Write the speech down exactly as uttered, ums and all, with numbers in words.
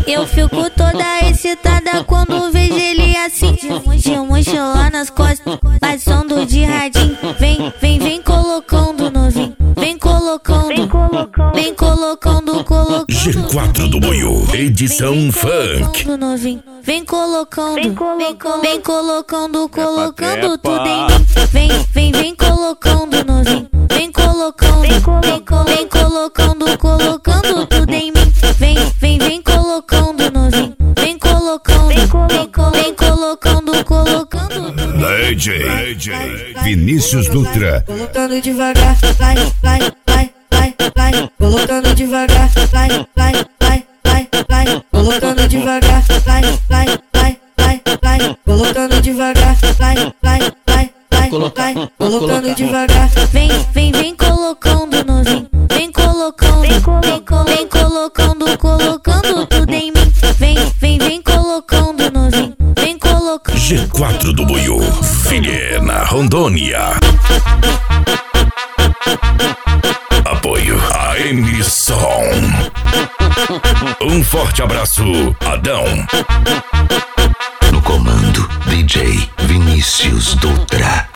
Eu fico toda excitada quando vejo ele assim, de mochila, mochila nas costas, passando de radinho. Vem, vem, vem colocando novinho, vem colocando, vem colocando, colocando. G quatro do Boiô, edição funk. Novinho, vem colocando, vem colocando, vem colocando, colocando tudo em mim. Vem, vem, vem colocando novinho, vem colocando, vem colocando, colocando tudo em mim. Vem, vem, vem colocando novinho, vem colocando, vem colocando, colocando. D J Vinícius Dutra. Colocando devagar, vai, vai, vai, vai, vai. Colocando devagar, vai, vai, vai, vai, vai. Colocando devagar, vai, vai, vai, vai, vai. Colocando devagar, vai, vai, vai, vai, vai. Colocando devagar. Vem, vem, vem colocando novinho, vem colocando, vem colocando, colocando tudo em mim. Vem, vem, vem colocando novinho, vem colocando. G quatro do Boiô, Vilhena, Rondônia. Apoio a emissão. Um forte abraço, Adão. No comando, D J Vinícius Dutra.